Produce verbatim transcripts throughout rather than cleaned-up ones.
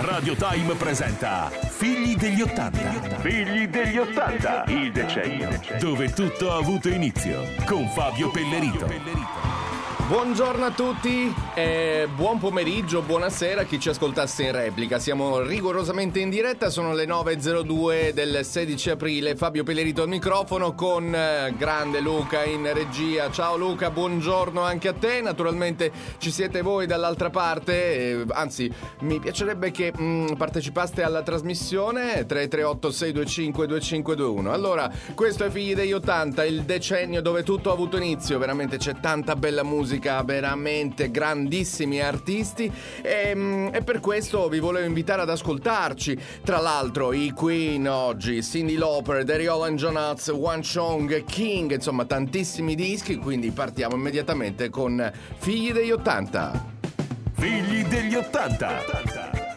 Radio Time presenta Figli degli Ottanta. Figli degli Ottanta, il decennio dove tutto ha avuto inizio, con Fabio Pellerito. Buongiorno a tutti e buon pomeriggio, buonasera a chi ci ascoltasse in replica. Siamo rigorosamente in diretta, sono le nove e zero due del sedici aprile. Fabio Pellerito al microfono con grande Luca in regia. Ciao Luca, buongiorno anche a te. Naturalmente ci siete voi dall'altra parte, eh, anzi mi piacerebbe che mh, partecipaste alla trasmissione tre tre otto sei due cinque due cinque due uno. Allora, questo è Figli degli Ottanta, il decennio dove tutto ha avuto inizio. Veramente c'è tanta bella musica, veramente grandissimi artisti e, e per questo vi volevo invitare ad ascoltarci. Tra l'altro i Queen oggi, Cyndi Lauper, Gary All, John Oates, One Chong, King, insomma tantissimi dischi, quindi partiamo immediatamente con Figli degli Ottanta. Figli degli Ottanta.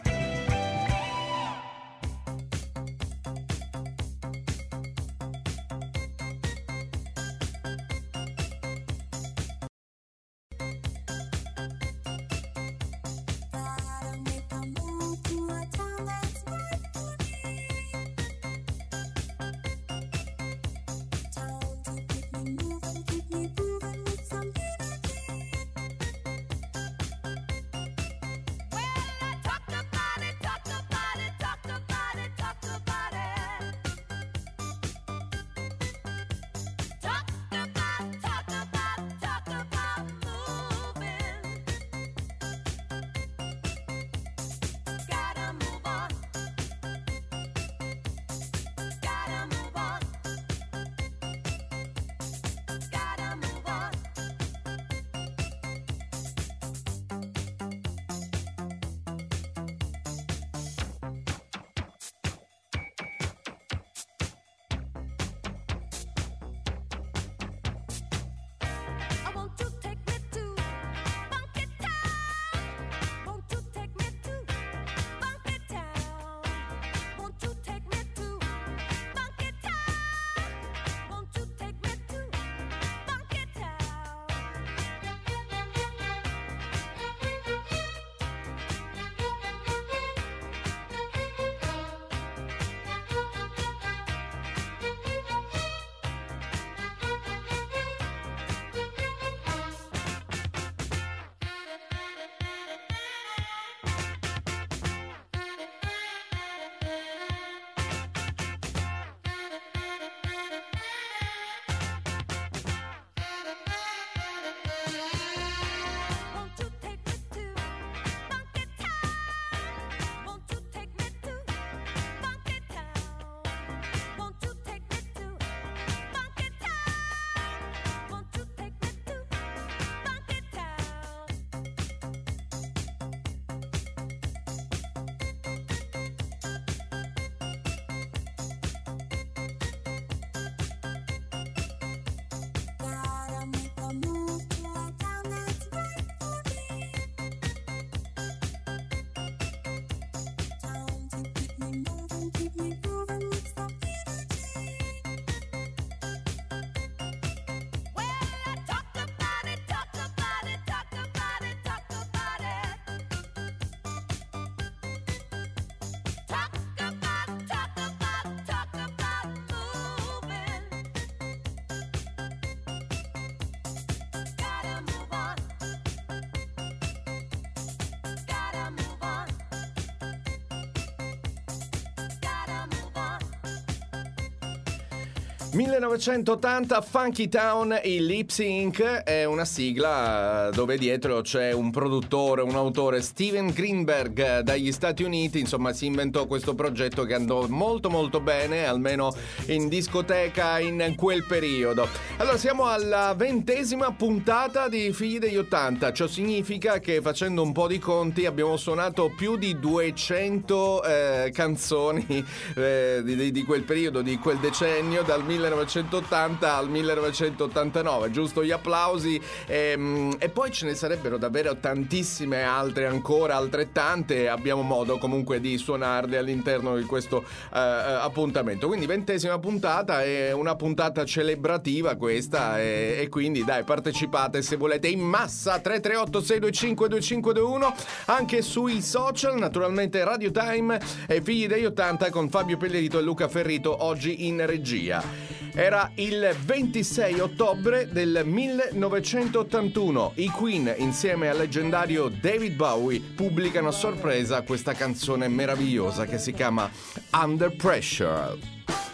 millenovecentottanta, Funky Town, il Lip Sync è una sigla dove dietro c'è un produttore, un autore, Steven Greenberg dagli Stati Uniti. Insomma, si inventò questo progetto che andò molto molto bene, almeno in discoteca in quel periodo. Allora, siamo alla ventesima puntata di Figli degli Ottanta. Ciò significa che, facendo un po' di conti, abbiamo suonato più di duecento eh, canzoni eh, di, di quel periodo, di quel decennio, dal millenovecentottantatré millenovecentottanta al millenovecentottantanove, giusto? Gli applausi. E, e poi ce ne sarebbero davvero tantissime altre ancora, altrettante. Abbiamo modo comunque di suonarle all'interno di questo eh, appuntamento. Quindi ventesima puntata, è una puntata celebrativa questa, e, e quindi dai, partecipate se volete in massa. Tre tre otto sei due cinque due cinque due uno, anche sui social, naturalmente Radio Time e Figli degli ottanta con Fabio Pellerito e Luca Ferrito oggi in regia. Era il ventisei ottobre del millenovecentottantuno. I Queen insieme al leggendario David Bowie pubblicano a sorpresa questa canzone meravigliosa che si chiama Under Pressure.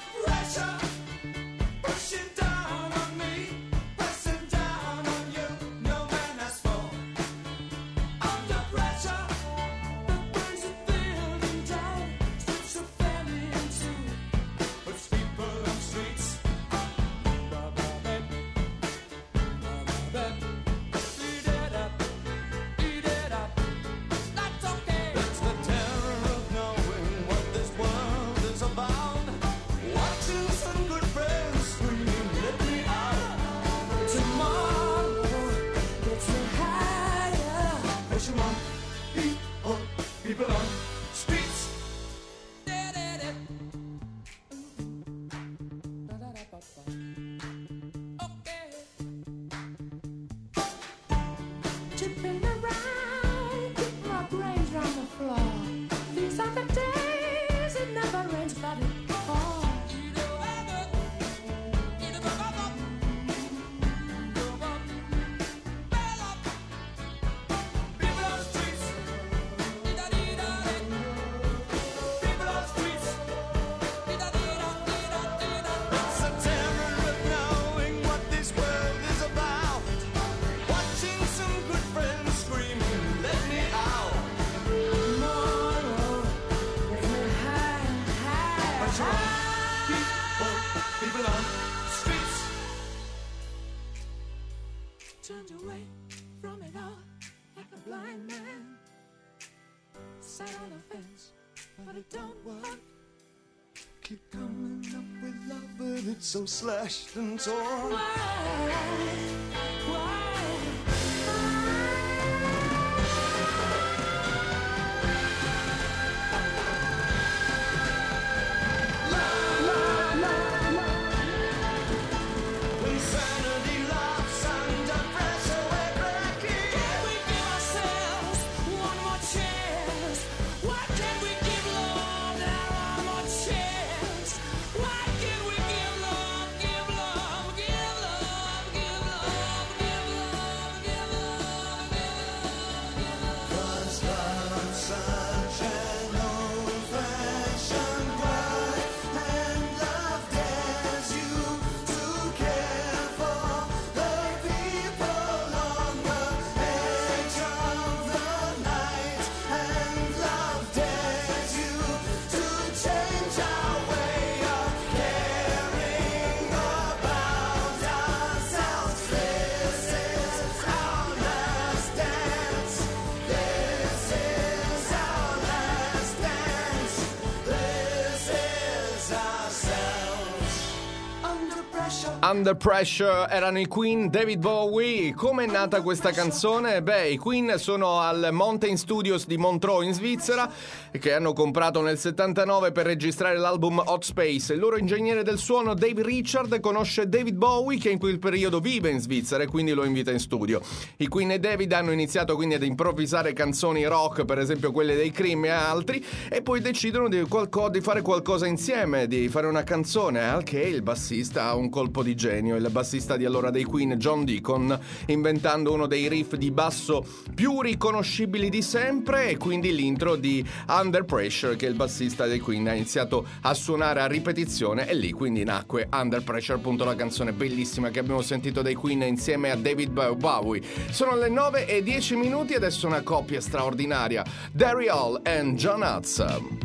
Turned away from it all like a blind man. Sat on a fence, but it don't work. Keep coming up with love, but it's so slashed and torn. Why? Why? Under Pressure erano i Queen, David Bowie. Come è nata questa canzone? Beh, i Queen sono al Mountain Studios di Montreux in Svizzera, che hanno comprato nel settantanove per registrare l'album Hot Space. Il loro ingegnere del suono Dave Richard conosce David Bowie, che in quel periodo vive in Svizzera, e quindi lo invita in studio. I Queen e David hanno iniziato quindi ad improvvisare canzoni rock, per esempio quelle dei Cream e altri, e poi decidono di, qualco- di fare qualcosa insieme, di fare una canzone, al che il bassista ha un colpo di genio, il bassista di allora dei Queen, John Deacon, inventando uno dei riff di basso più riconoscibili di sempre, e quindi l'intro di Under Pressure che il bassista dei Queen ha iniziato a suonare a ripetizione, e lì quindi nacque Under Pressure, appunto la canzone bellissima che abbiamo sentito dai Queen insieme a David Bowie. Sono le nove e dieci minuti, adesso una coppia straordinaria, Daryl Hall and John Hudson.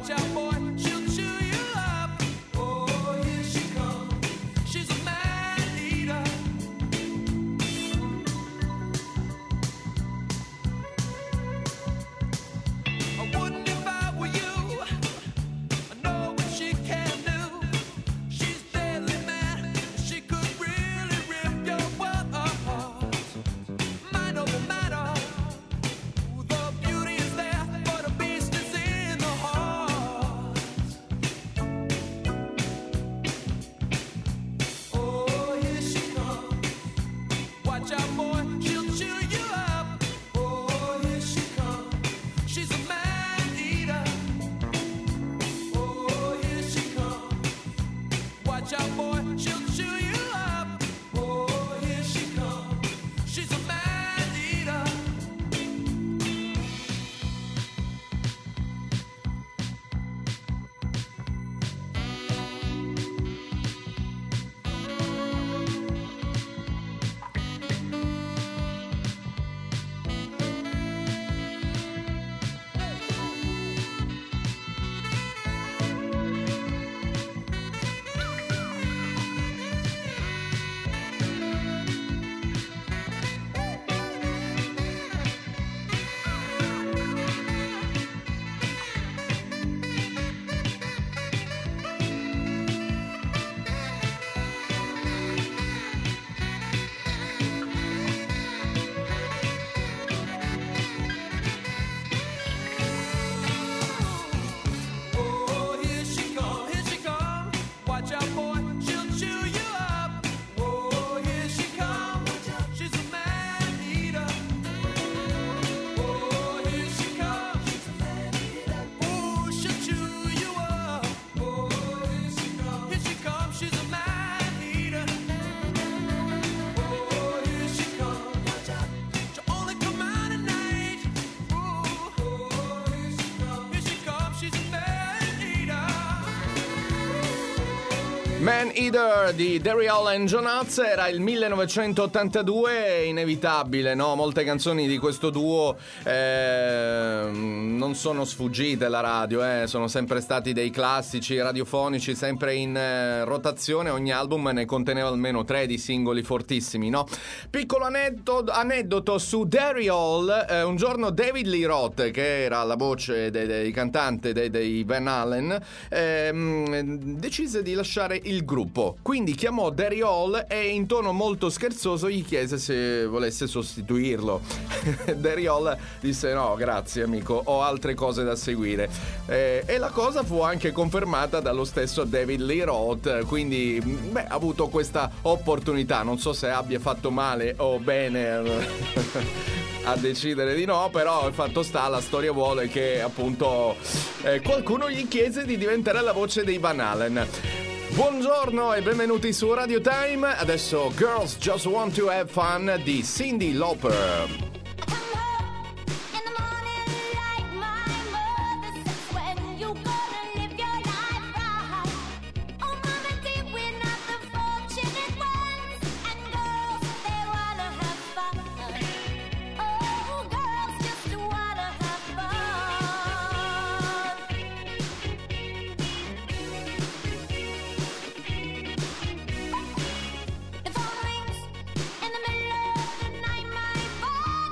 Watch out, boy, she'll chew you up. Oh, here she comes. She's a man eater. I wouldn't if I were you. I know what she can do. She's deadly mad. She could really rip your world apart. Mind over matter. The beauty is there, but the beast is in the heart. Oh, here she comes. Watch out, boy, she'll chew you up. Oh, here she comes. She's a man eater. Oh, here she comes. Watch out, boy, she'll chew you up. Oh, here she comes. She's a man eater. Oh, here she come, here she come. Watch out, boy, she'll chew you up. Oh, here she come. She's a man eater. Oh, here she comes. She's a man eater. Oh, she'll chew you up. Oh, here she comes. Here she comes. She's a man eater. Oh, here she comes. Watch out. She'll only come out at night. Oh, here she comes. Here she comes. She's a man eater. Man Eater di Derry Hall and John Hutz, era il millenovecentottantadue, inevitabile, no? Molte canzoni di questo duo eh, non sono sfuggite alla radio, eh? Sono sempre stati dei classici radiofonici, sempre in eh, rotazione, ogni album ne conteneva almeno tre di singoli fortissimi, no? Piccolo aneddoto, aneddoto su Derry Hall, eh, un giorno David Lee Roth, che era la voce dei, dei cantante dei, dei Van Halen, ehm, decise di lasciare il gruppo, quindi chiamò Derry Hall e in tono molto scherzoso gli chiese se volesse sostituirlo. Derry Hall disse no grazie amico, ho altre cose da seguire, eh, e la cosa fu anche confermata dallo stesso David Lee Roth, quindi beh, ha avuto questa opportunità, non so se abbia fatto male o bene a decidere di no, però il fatto sta, la storia vuole che appunto eh, qualcuno gli chiese di diventare la voce dei Van Halen. Buongiorno e benvenuti su Radio Time. Adesso Girls Just Want to Have Fun di Cyndi Lauper. The phone rings in the middle of the night. My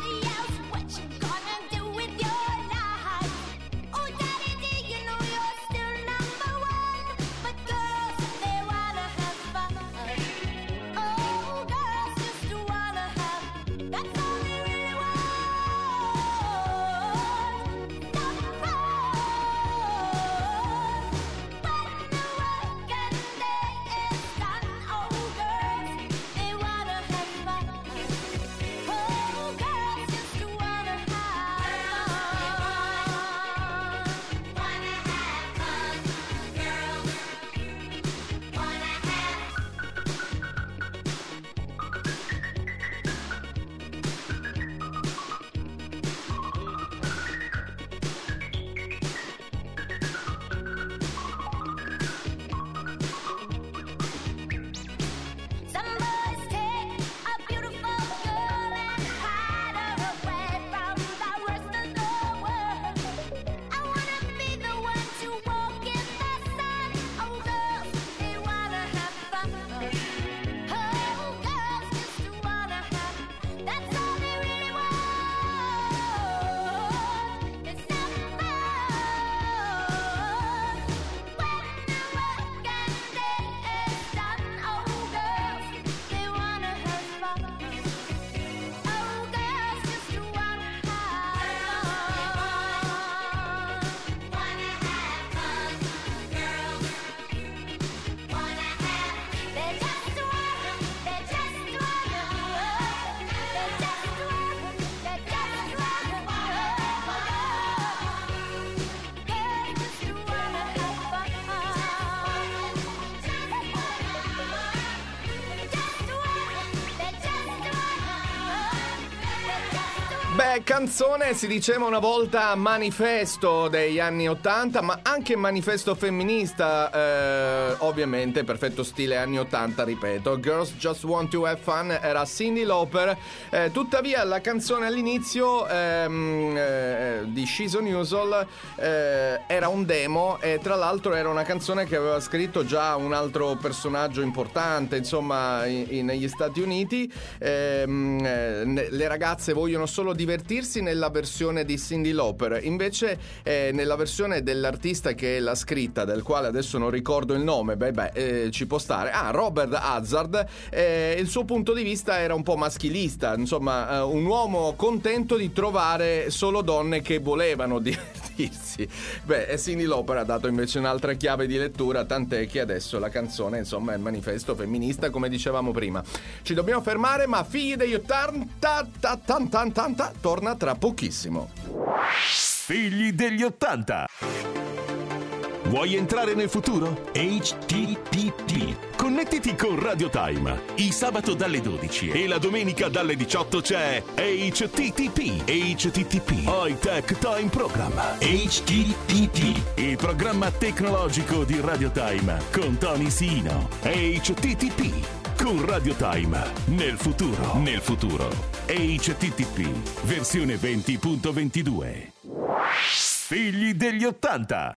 Beh, canzone si diceva una volta manifesto degli anni ottanta, ma anche manifesto femminista, eh, ovviamente, perfetto stile anni ottanta, ripeto. Girls Just Want to Have Fun era Cyndi Lauper, eh, tuttavia la canzone all'inizio ehm, eh, di She's Unusual eh, era un demo e tra l'altro era una canzone che aveva scritto già un altro personaggio importante, insomma, in, in, negli Stati Uniti. Ehm, eh, le ragazze vogliono solo divertirsi nella versione di Cyndi Lauper, invece eh, nella versione dell'artista che l'ha scritta, del quale adesso non ricordo il nome, beh beh eh, ci può stare, ah Robert Hazard, eh, il suo punto di vista era un po' maschilista, insomma eh, un uomo contento di trovare solo donne che volevano divertirsi. Beh, e Cyndi Lauper ha dato invece un'altra chiave di lettura, tant'è che adesso la canzone insomma è il manifesto femminista, come dicevamo prima. Ci dobbiamo fermare, ma Figli degli ottanta ta, tan, tan, tan, ta, torna tra pochissimo. Figli degli ottanta. Vuoi entrare nel futuro? H T T P. Connettiti con Radio Time. Il sabato dalle dodici e la domenica dalle diciotto c'è H T T P. H T T P. High Tech Time Program. H T T P. Il programma tecnologico di Radio Time con Tony Sino. H T T P. Con Radio Time. Nel futuro. Nel futuro. H T T P. Versione venti punto ventidue. Figli degli ottanta.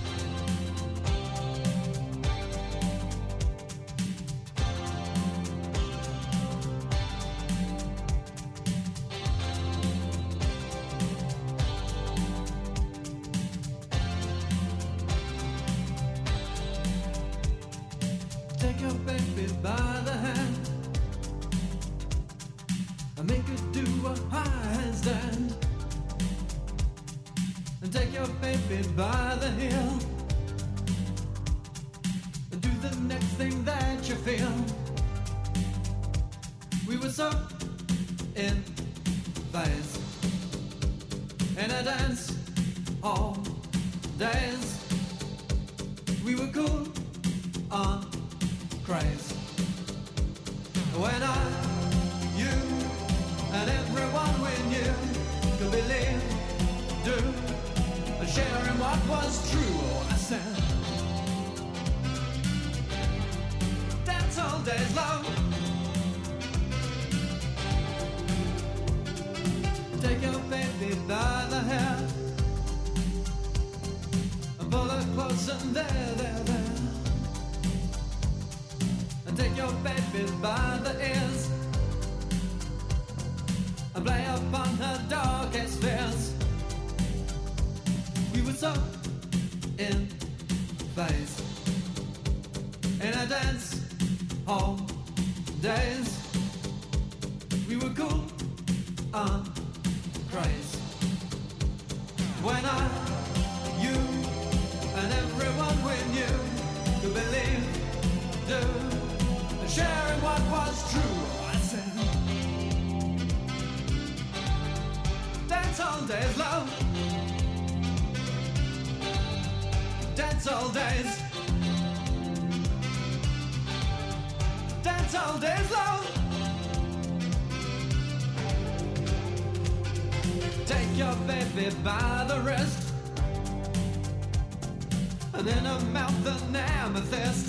Take your baby by the hand and make her do a handstand. And take your baby by the heel and do the next thing that you feel. We were so in phase in a dance all days. We were cool on craze. When I, you, and everyone we knew could believe, do, and share in what was true. Oh, I said, dance all days long. Take your baby by the hair and pull her close and there, there, there. Take your baby by the ears and play upon her darkest fears. We were so in phase in a dance hall days. We were cool on craze. When I, you, and everyone we knew could believe, do, sharing what was true. I said, dance all days, love. Dance all days. Dance all days, love. Take your baby by the wrist and in her mouth an amethyst.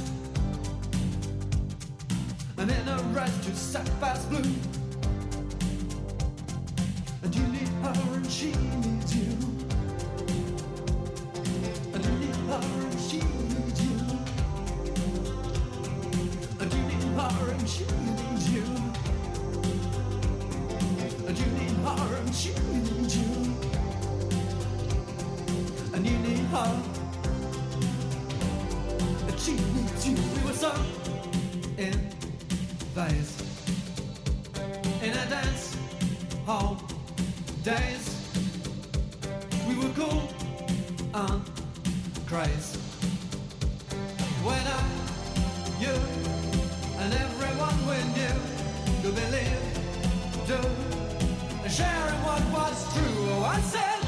And in a red to sapphire's blue. And you need her and she needs you. And you need her and she needs you. And you need her and she needs you. And you need her and she needs you. And you need her and she needs you. We were so in phase in a dance hall days. We were cool on craze. When I, you, and everyone we knew could believe, do, and sharing what was true. Oh, I said,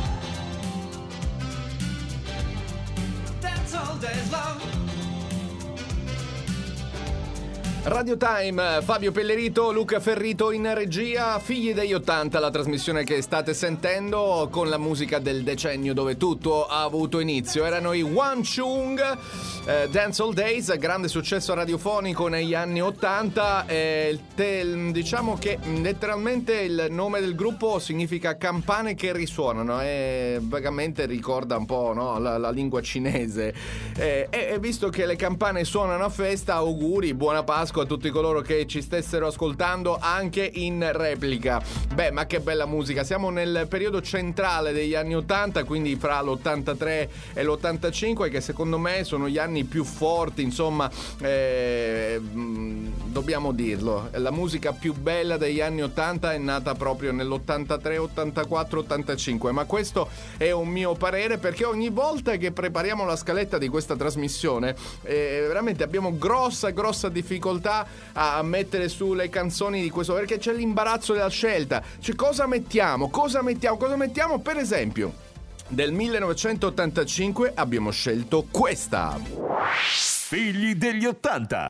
dance all days long. Radio Time, Fabio Pellerito, Luca Ferrito in regia, Figli degli ottanta, la trasmissione che state sentendo con la musica del decennio dove tutto ha avuto inizio. Erano i One Chung, eh, Dance All Days, grande successo radiofonico negli anni ottanta. Eh, te, diciamo che letteralmente il nome del gruppo significa campane che risuonano e vagamente ricorda un po', no, la, la lingua cinese. Eh, e, e visto che le campane suonano a festa, auguri, buona Pasqua a tutti coloro che ci stessero ascoltando anche in replica. Beh, ma che bella musica, siamo nel periodo centrale degli anni ottanta, quindi fra l'ottantatré e l'ottantacinque, che secondo me sono gli anni più forti, insomma, eh, dobbiamo dirlo, la musica più bella degli anni ottanta è nata proprio nell'ottantatré, ottantaquattro, ottantacinque, ma questo è un mio parere, perché ogni volta che prepariamo la scaletta di questa trasmissione eh, veramente abbiamo grossa grossa difficoltà a mettere sulle canzoni di questo, perché c'è l'imbarazzo della scelta, cioè cosa mettiamo, cosa mettiamo, cosa mettiamo. Per esempio del millenovecentottantacinque abbiamo scelto questa, Figli degli ottanta.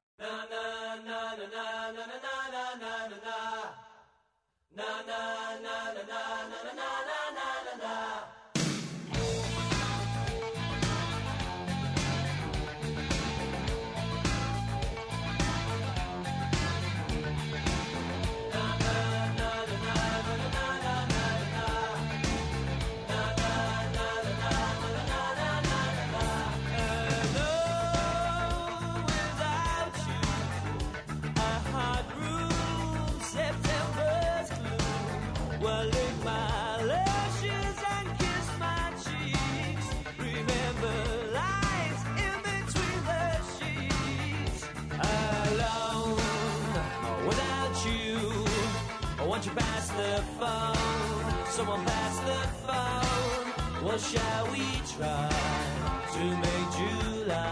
Someone pass the phone. What shall we try to make July?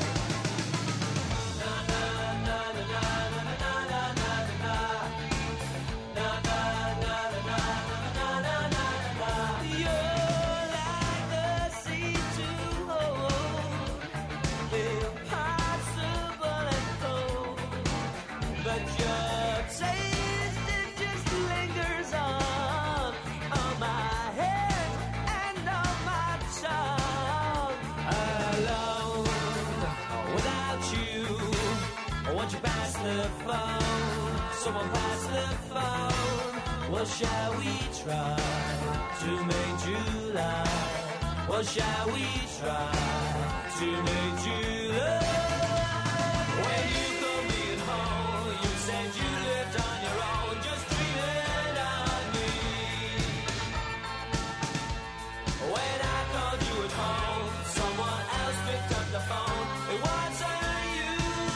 Someone pass the phone. What shall we try to make July? What shall we try to make July? When you call me at home, you said you lived on your own, just dreaming of me. When I called you at home, someone else picked up the phone. It wasn't you.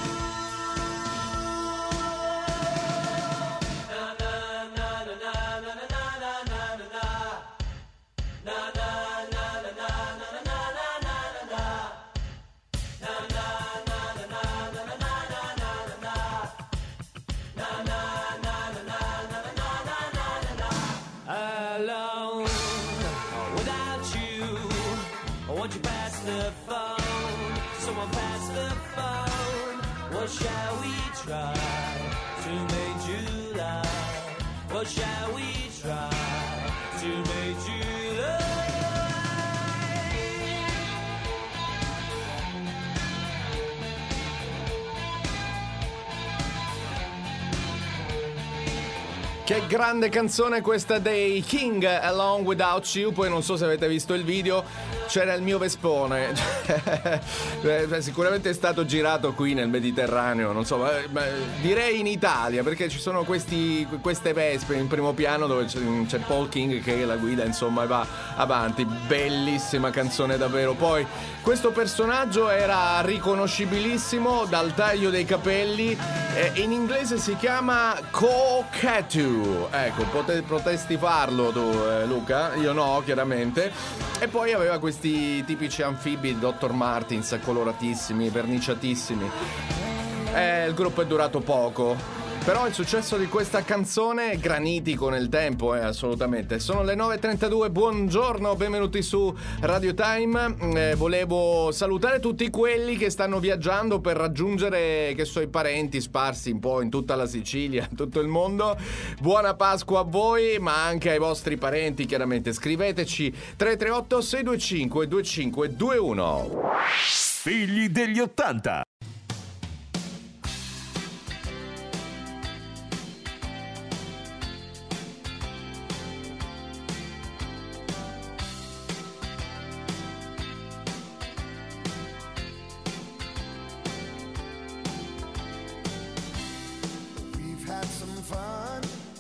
What shall we try to make July? What shall we try to make July? Che grande canzone questa dei King, Along Without You. Poi non so se avete visto il video, c'era il mio Vespone. Sicuramente è stato girato qui nel Mediterraneo, non so, ma, ma direi in Italia, perché ci sono questi, queste Vespe in primo piano dove c'è, c'è Paul King che la guida, insomma, e va avanti. Bellissima canzone davvero. Poi questo personaggio era riconoscibilissimo dal taglio dei capelli, eh, in inglese si chiama Cockatoo. Ecco, pote- potresti farlo tu, eh, Luca, io no, chiaramente. E poi aveva questi tipici anfibi doctor Martens coloratissimi, verniciatissimi. Eh, il gruppo è durato poco. Però il successo di questa canzone è granitico nel tempo, eh, assolutamente. Sono le nove e trentadue, buongiorno, benvenuti su Radio Time. Eh, volevo salutare tutti quelli che stanno viaggiando per raggiungere, che so, i parenti sparsi un po' in tutta la Sicilia, in tutto il mondo. Buona Pasqua a voi, ma anche ai vostri parenti, chiaramente. Scriveteci tre tre otto sei due cinque due cinque due uno. Figli degli ottanta. We've had some fun.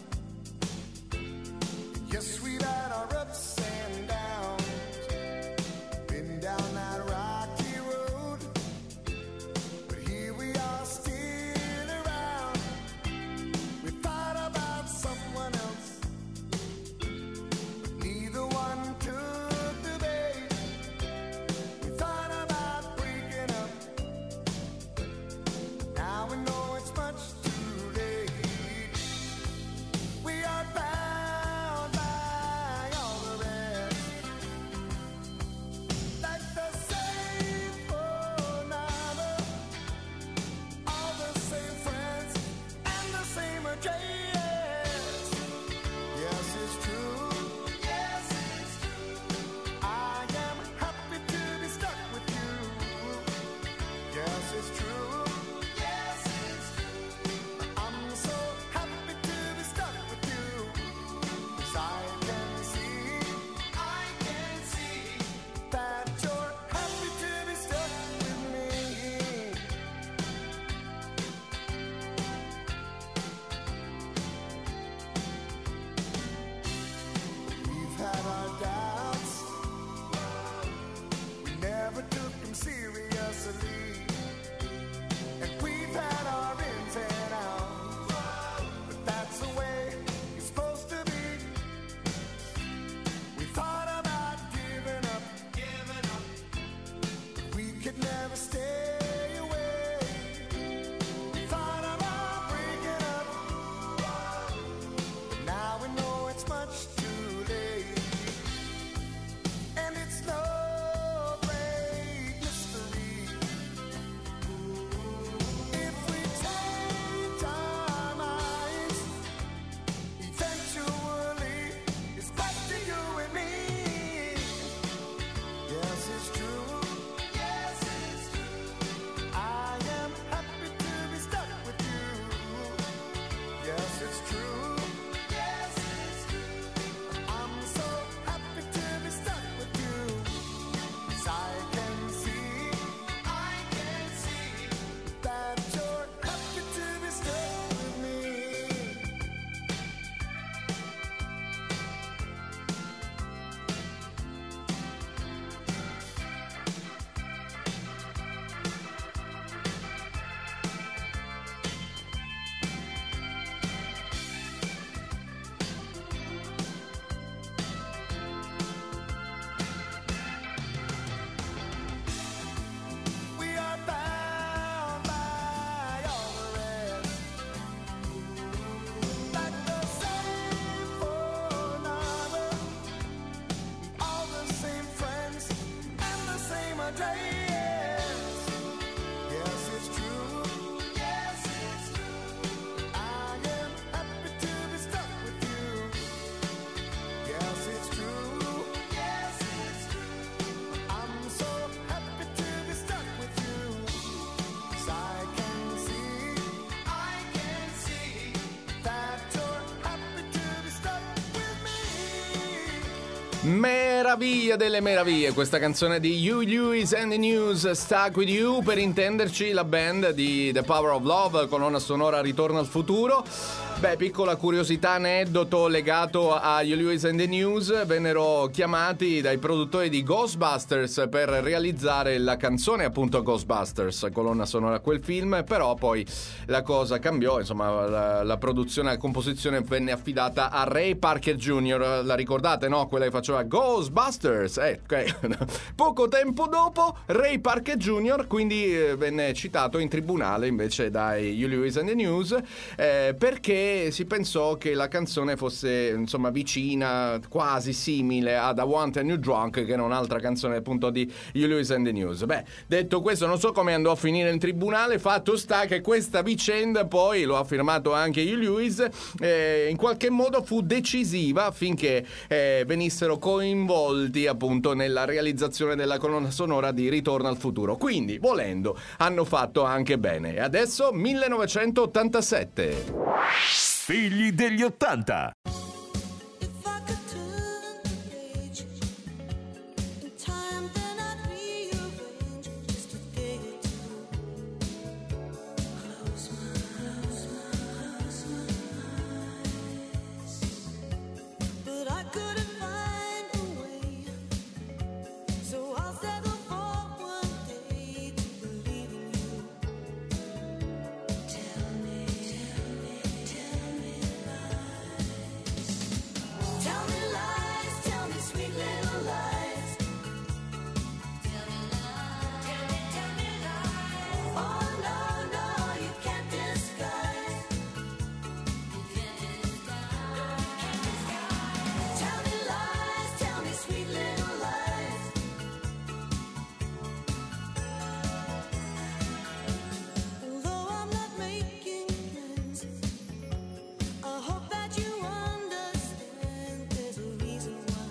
Yes, we've had our ups and downs. Been down that rocky road, but here we are still around. We thought about someone else, but neither one took the bait. We thought about breaking up. Now we know it's much too late. We are bound by all the rest, like the same phone number, all the same friends, and the same address. Yes, it's true. Yes, it's true. I am happy to be stuck with you. Yes, it's true. Yes, it's true. I'm so happy to be stuck with you. 'Cause I can see, I can see that you're happy to be stuck with me. We've had our doubts, we never took them seriously. And we've had our ins and outs, but that's the way it's supposed to be. We thought about giving up, giving up, but we could never stay away. We thought about breaking up, but now we know it's much too late. And it's no great mystery. If we change our minds, eventually it's back to you and me. Yes, it's true. Yes, it's true. I am happy to be stuck with you. Yes, it's true. Yes, it's true. I'm so happy to be stuck with you. 'Cause I can see, I can see that you're happy to be stuck with me. We are bound by all the rest, like the same phone number, all the same friends, and the same address. Yes, it's true. Yes, it's true. I am happy to be stuck with you. Yes, it's true. Yes, it's true. I'm so happy to be stuck with you. 'Cause I can see, I can see that you're happy to be stuck with me. Meraviglia delle meraviglie, questa canzone di Huey Lewis and the News, Stuck With You, per intenderci la band di The Power of Love, colonna sonora Ritorno al futuro. Beh, piccola curiosità, aneddoto legato a You Lewis and the News: vennero chiamati dai produttori di Ghostbusters per realizzare la canzone, appunto Ghostbusters, colonna sonora a quel film, però poi la cosa cambiò, insomma la, la produzione, la composizione venne affidata a Ray Parker Junior La ricordate, no? Quella che faceva Ghostbusters, eh, ok. Poco tempo dopo Ray Parker Junior quindi eh, venne citato in tribunale invece dai You Lewis and the News, eh, perché si pensò che la canzone fosse insomma vicina, quasi simile ad I Want a New Drunk, che era un'altra canzone appunto di You Lewis and the News. Beh, detto questo, non so come andò a finire in tribunale, fatto sta che questa vicenda poi, lo ha firmato anche You Lewis, eh, in qualche modo fu decisiva affinché eh, venissero coinvolti appunto nella realizzazione della colonna sonora di Ritorno al futuro. Quindi, volendo, hanno fatto anche bene. E adesso millenovecentottantasette. Figli degli ottanta. If I could turn the page in time, then I'd rearrange just a day or two. Close my eyes, close my eyes. But I couldn't find a way, so I'll settle for one day to believe in you. Tell me, tell me, tell me Tell me lies, tell me sweet little lies. Tell me lies, tell me, tell me lies. Oh no, no, you can't disguise. You can't disguise, no, you can't disguise. Tell me lies, tell me sweet little lies. Although I'm not making plans, I hope that you understand there's a reason why.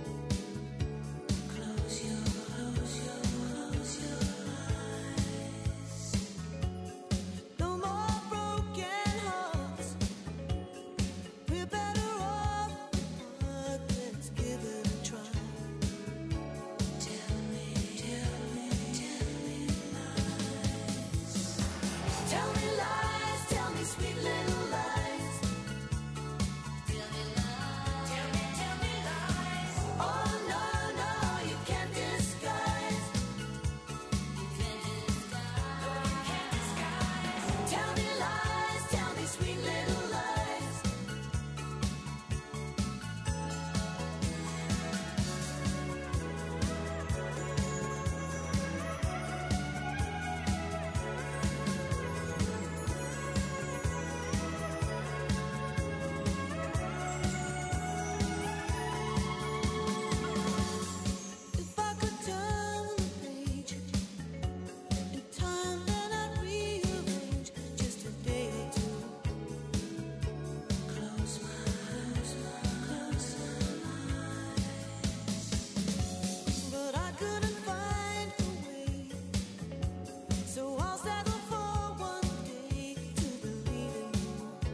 Close your, close your, close your eyes. No more broken hearts. We're better off apart. Let's give it a try. Tell me, tell me, tell me lies. Tell me lies, tell me sweet little lies. Tell me lies, tell me, tell me lies. Oh no, no, you can't disguise. You can't disguise, no, you can't disguise. Tell me lies, tell me sweet little lies. If I could turn the page in time, then I'd rearrange just a day or two. Close my eyes, close my eyes. But I couldn't find a way, so I'll settle for one day to believe in you.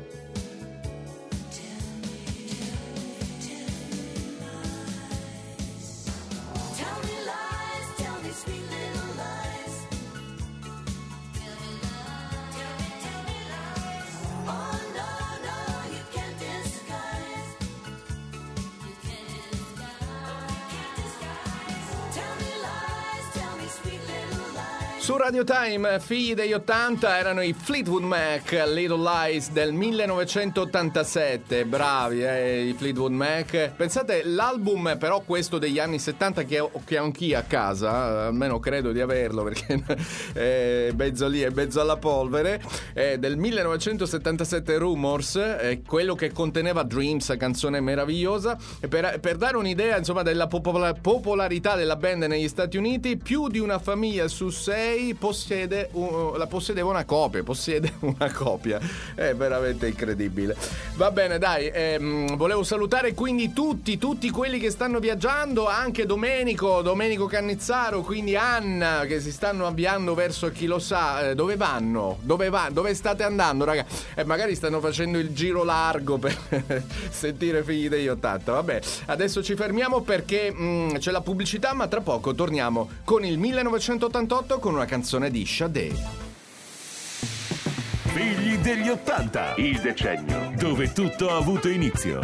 Tell me, tell me, tell me lies. Tell me lies, tell me sweet little lies. Tell me lies, tell me, tell me lies. Oh no, no, you can't disguise. You can't disguise, no, you can't disguise. Tell me lies, tell me sweet little lies. Su Radio Time, figli degli ottanta, erano i Fleetwood Mac, Little Lies del millenovecentottantasette. Bravi, eh, i Fleetwood Mac. Pensate, l'album però questo degli anni settanta che ho, che ho anch'io a casa, eh, almeno credo di averlo perché è mezzo lì, è mezzo alla polvere, è del millenovecentosettantasette, Rumors, è quello che conteneva Dreams, canzone meravigliosa. E per, per dare un'idea insomma della popola- popolarità della band negli Stati Uniti, più di una famiglia su sei possiede un, la possedeva una copia, possiede una copia, è veramente incredibile. Va bene, dai, ehm, volevo salutare quindi tutti, tutti quelli che stanno viaggiando, anche Domenico, Domenico Cannizzaro, quindi Anna, che si stanno avviando verso chi lo sa, eh, dove vanno? Dove va? Dove state andando, raga? Eh, magari stanno facendo il giro largo per sentire figli degli ottanta. Vabbè, adesso ci fermiamo perché mh, c'è la pubblicità, ma tra poco torniamo con il millenovecentottantotto con una canzone di Sade. Figli degli ottanta, il decennio dove tutto ha avuto inizio.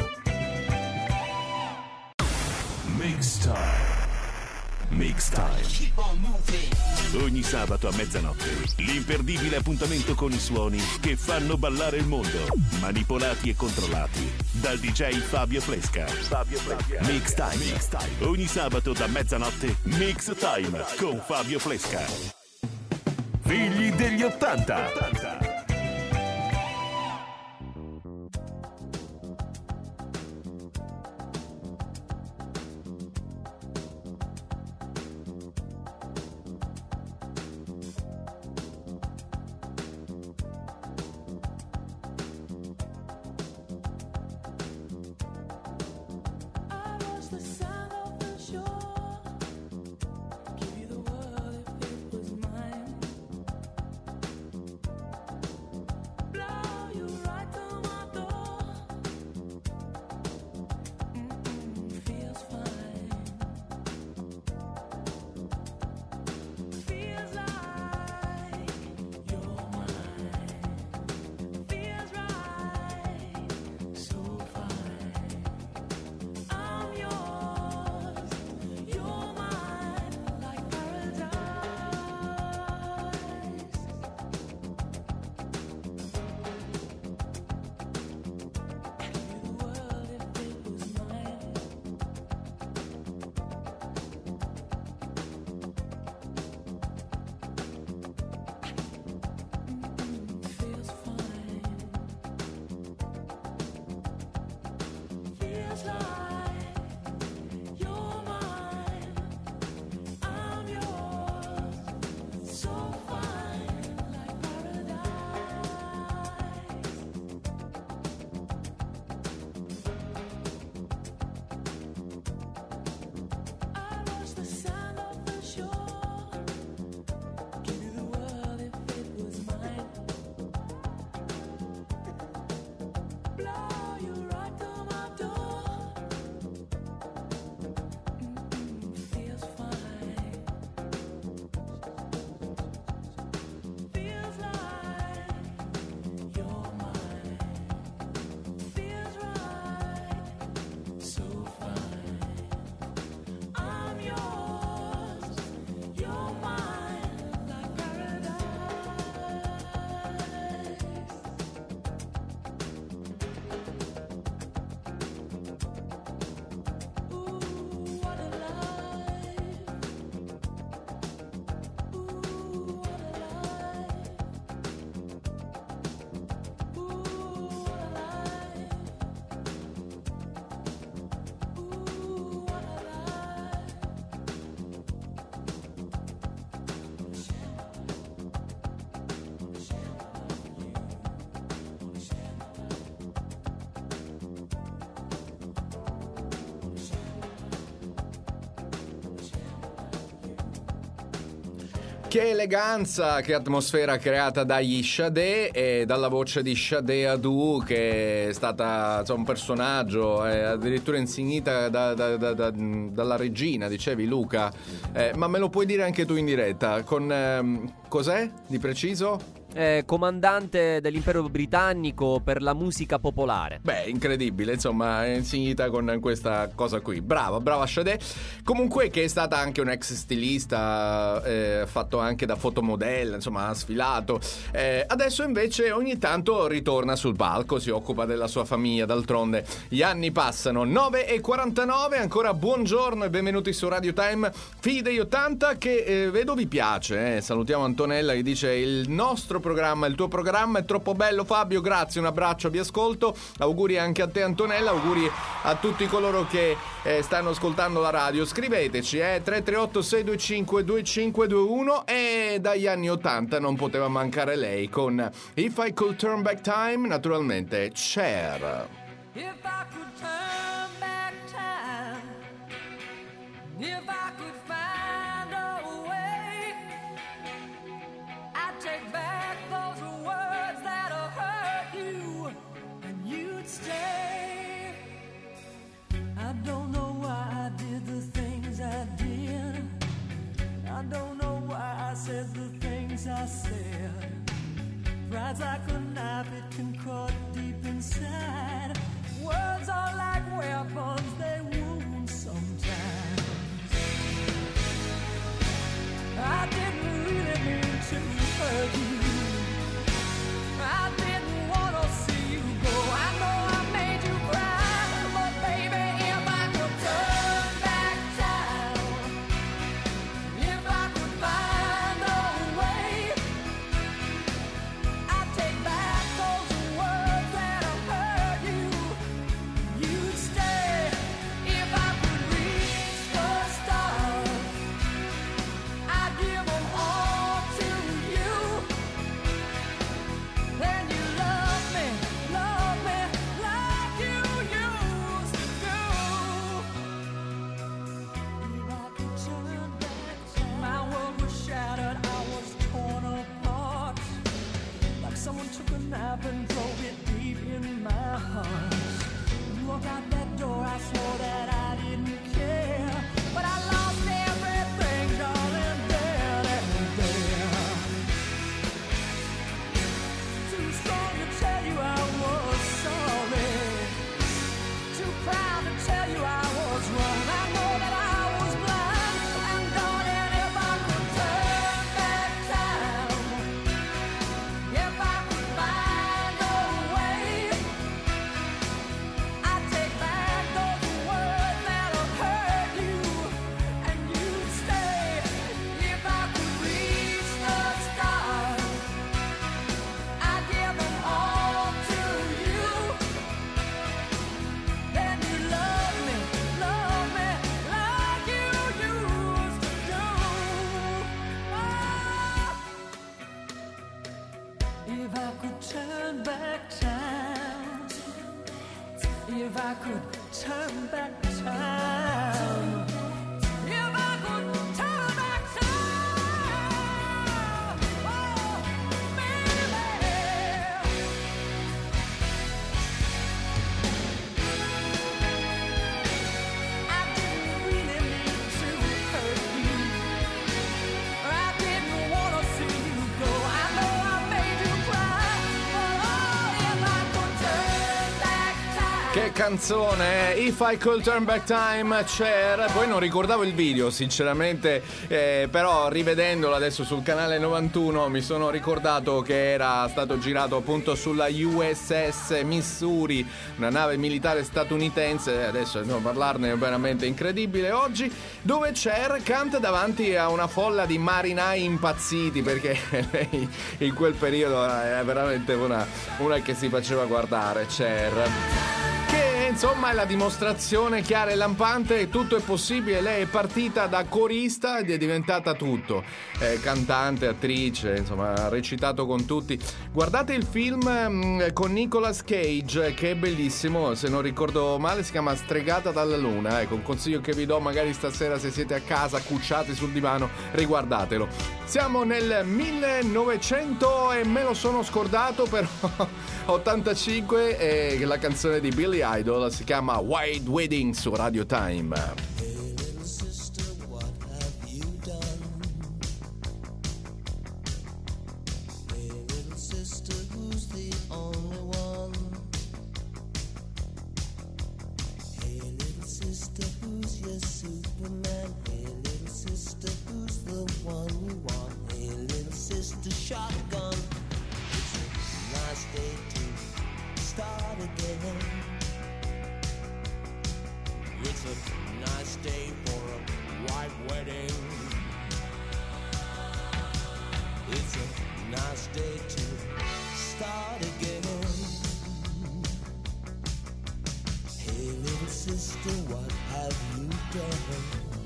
Mix Time. Mix Time. Ogni sabato a mezzanotte, l'imperdibile appuntamento con i suoni che fanno ballare il mondo, manipolati e controllati dal D J Fabio Flesca. Fabio Flesca. Mix Time. Mix Time. Ogni sabato da mezzanotte, Mix Time con Fabio Flesca. Figli degli ottanta. Che eleganza, che atmosfera creata dagli Sade e dalla voce di Sade Adu, che è stata insomma, un personaggio eh, addirittura insignita da, da, da, da, dalla regina, dicevi Luca, eh, ma me lo puoi dire anche tu in diretta, con ehm, cos'è di preciso? Eh, comandante dell'impero britannico per la musica popolare. Beh, incredibile, insomma, è insignita con questa cosa qui. Brava, brava Sade. Comunque che è stata anche un ex stilista, eh, fatto anche da fotomodella, insomma, ha sfilato. Eh, adesso invece ogni tanto ritorna sul palco, si occupa della sua famiglia, d'altronde gli anni passano. nove e quarantanove, ancora buongiorno e benvenuti su Radio Time, figli degli ottanta, che eh, vedo vi piace, eh. Salutiamo Antonella che dice il nostro programma, il tuo programma è troppo bello Fabio, grazie, un abbraccio, vi ascolto, auguri anche a te Antonella, auguri a tutti coloro che eh, stanno ascoltando la radio, scriveteci eh, tre tre otto sei due cinque due cinque due uno e dagli anni ottanta non poteva mancare lei con If I Could Turn Back Time, naturalmente Cher. If I could turn back time, if I could find a way, I'd take back those words that hurt you, and you'd stay. I don't know why I did the things I did. I don't know why I said the things I said. Pride's like a knife, it can cut deep inside. Words are like weapons, they wound sometimes. I didn't really mean to hurt you. I didn't want to see you go. I know I made you cry, but baby, if I could turn back time, if I could find a way, I'd take back those words that have hurt you. You'd stay if I could reach the stars. I'd give them all to you. Then you love me, love me like you used to do. If I could turn back time, my world was shattered, I was torn apart. Like someone took a knife and drove it deep in my heart. You walked out that door, I swore that I didn't care. But I lost everything, darling, there and there. Too strong to tell you I was sorry. Too proud to tell you I was wrong. I know that I was blind. And darling, if I could turn back time, if I could find a way, I'd take back those words that have hurt you, and you'd stay. If I could reach the stars, I'd give them all to you. Then you love me, love me like you used to do. Ah. If I could turn back time, if I could turn back time, if I could turn back time, oh, baby. I didn't really mean to hurt you. I didn't want to see you go. I know I made you cry, but oh, if I could turn back time. Che canzone, eh? If I Could Turn Back Time, Cher. Poi non ricordavo il video sinceramente, eh, però rivedendolo adesso sul canale novantuno mi sono ricordato che era stato girato appunto sulla U S S Missouri, una nave militare statunitense. Adesso andiamo a parlarne, è veramente incredibile oggi, dove Cher canta davanti a una folla di marinai impazziti, perché lei in quel periodo era veramente una, una che si faceva guardare, Cher. Che insomma è la dimostrazione chiara e lampante che tutto è possibile. Lei è partita da corista ed è diventata tutto, eh, cantante, attrice, insomma ha recitato con tutti. Guardate il film mh, con Nicolas Cage, che è bellissimo, se non ricordo male si chiama Stregata dalla luna. Ecco, un consiglio che vi do magari stasera se siete a casa cucciati sul divano, riguardatelo. Siamo nel millenovecento e me lo sono scordato, però ottantacinque, e la canzone di Billy Idol si chiama White Wedding su Radio Time. Hey little sister, what have you done? Hey little sister, who's the only one? Hey little sister, who's your Superman? Hey little sister, who's the one you want? Hey little sister, shotgun. It's a nice day to start again. It's a nice day for a white wedding. It's a nice day to start again. Hey little sister, what have you done?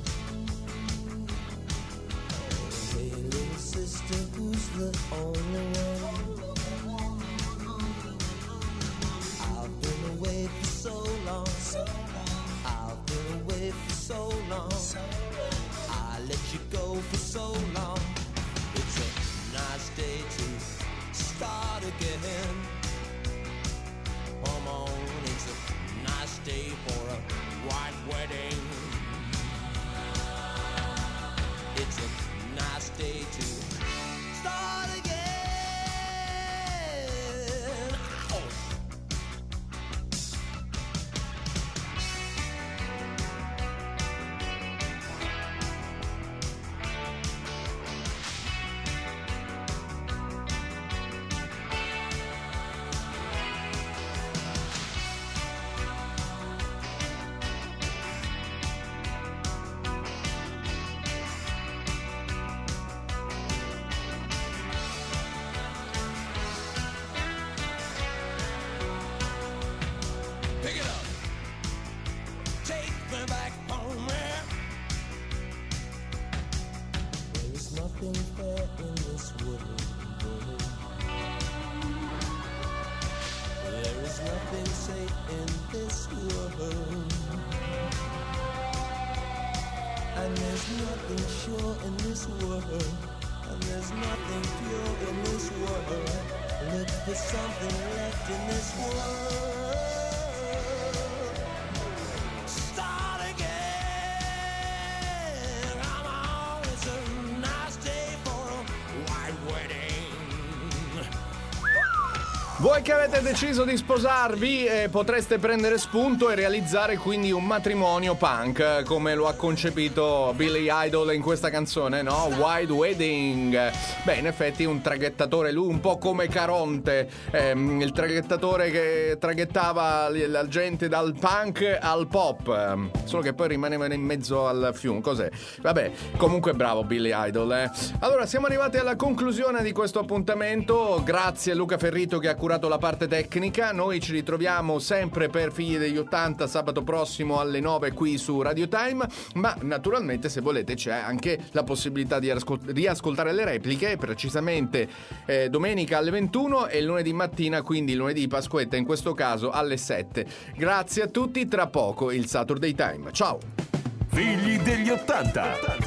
Hey little sister, who's the only one? I've been away for so long. I've been away for so long. I let you go for so long. It's a nice day to start again. Come on, it's a nice day for a white wedding. It's a nice day to start again. nothing pure in this world. Look for something left in this world. Start again. Come on, it's a nice day for a white wedding. Voi che avete deciso di sposarvi eh, potreste prendere spunto e realizzare quindi un matrimonio punk, eh, come lo ha concepito Billy Idol in questa canzone, no? White Wedding. Beh, in effetti è un traghettatore, lui un po' come Caronte, ehm, il traghettatore che traghettava l- la gente dal punk al pop, ehm, solo che poi rimanevano in mezzo al fiume, cos'è? Vabbè, comunque bravo Billy Idol, eh. Allora, siamo arrivati alla conclusione di questo appuntamento, grazie a Luca Ferrito che ha curato la parte tecnica. Noi ci ritroviamo sempre per Figli degli ottanta sabato prossimo alle nove qui su Radio Time, ma naturalmente se volete c'è anche la possibilità di ascol- riascoltare le repliche, precisamente eh, domenica alle ventuno e lunedì mattina, quindi lunedì Pasquetta in questo caso alle sette. Grazie a tutti, tra poco il Saturday Time. Ciao! Figli degli ottanta.